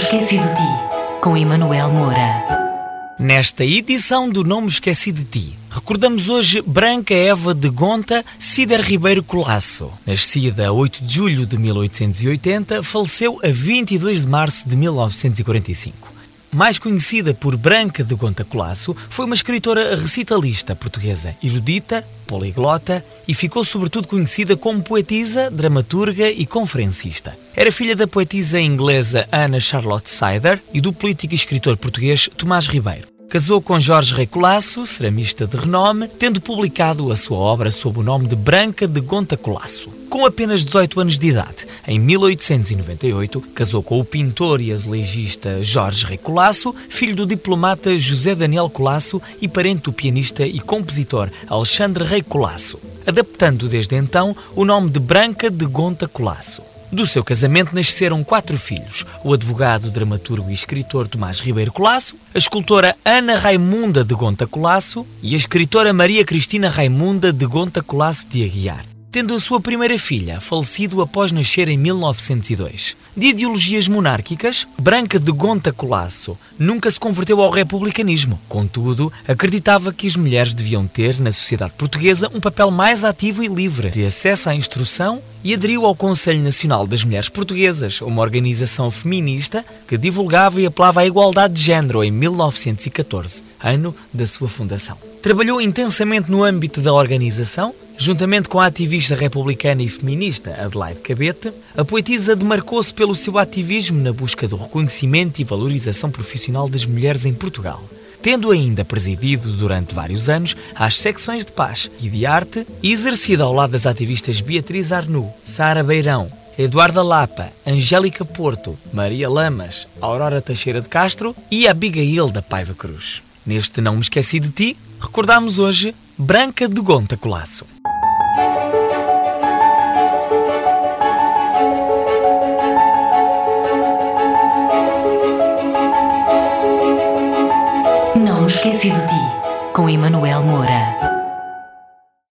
Esqueci de Ti, com Emanuel Moura. Nesta edição do Não Me Esqueci de Ti, recordamos hoje Branca Eva de Gonta Cider Ribeiro Colasso. Nascida a 8 de julho de 1880, faleceu a 22 de março de 1945. Mais conhecida por Branca de Gonta Colasso, foi uma escritora recitalista portuguesa, erudita, poliglota e ficou sobretudo conhecida como poetisa, dramaturga e conferencista. Era filha da poetisa inglesa Anna Charlotte Cider e do político e escritor português Tomás Ribeiro. Casou com Jorge Rei Colasso, ceramista de renome, tendo publicado a sua obra sob o nome de Branca de Gonta Colasso. Com apenas 18 anos de idade, em 1898, casou com o pintor e azulejista Jorge Rei Colasso, filho do diplomata José Daniel Colasso e parente do pianista e compositor Alexandre Rei Colasso, adaptando desde então o nome de Branca de Gonta Colasso. Do seu casamento nasceram 4 filhos: o advogado, dramaturgo e escritor Tomás Ribeiro Colasso, a escultora Ana Raimunda de Gonta Colasso e a escritora Maria Cristina Raimunda de Gonta Colasso de Aguiar, tendo a sua primeira filha falecido após nascer em 1902. De ideologias monárquicas, Branca de Gonta Colasso nunca se converteu ao republicanismo. Contudo, acreditava que as mulheres deviam ter, na sociedade portuguesa, um papel mais ativo e livre de acesso à instrução e aderiu ao Conselho Nacional das Mulheres Portuguesas, uma organização feminista que divulgava e apelava à igualdade de género em 1914, ano da sua fundação. Trabalhou intensamente no âmbito da organização. Juntamente com a ativista republicana e feminista Adelaide Cabete, a poetisa demarcou-se pelo seu ativismo na busca do reconhecimento e valorização profissional das mulheres em Portugal, tendo ainda presidido durante vários anos as secções de paz e de arte e exercido ao lado das ativistas Beatriz Arnoux, Sara Beirão, Eduarda Lapa, Angélica Porto, Maria Lamas, Aurora Teixeira de Castro e Abigail da Paiva Cruz. Neste Não Me Esqueci de Ti, recordamos hoje Branca de Gonta Colasso. Não Me Esqueci de Ti, com Emanuel Moura.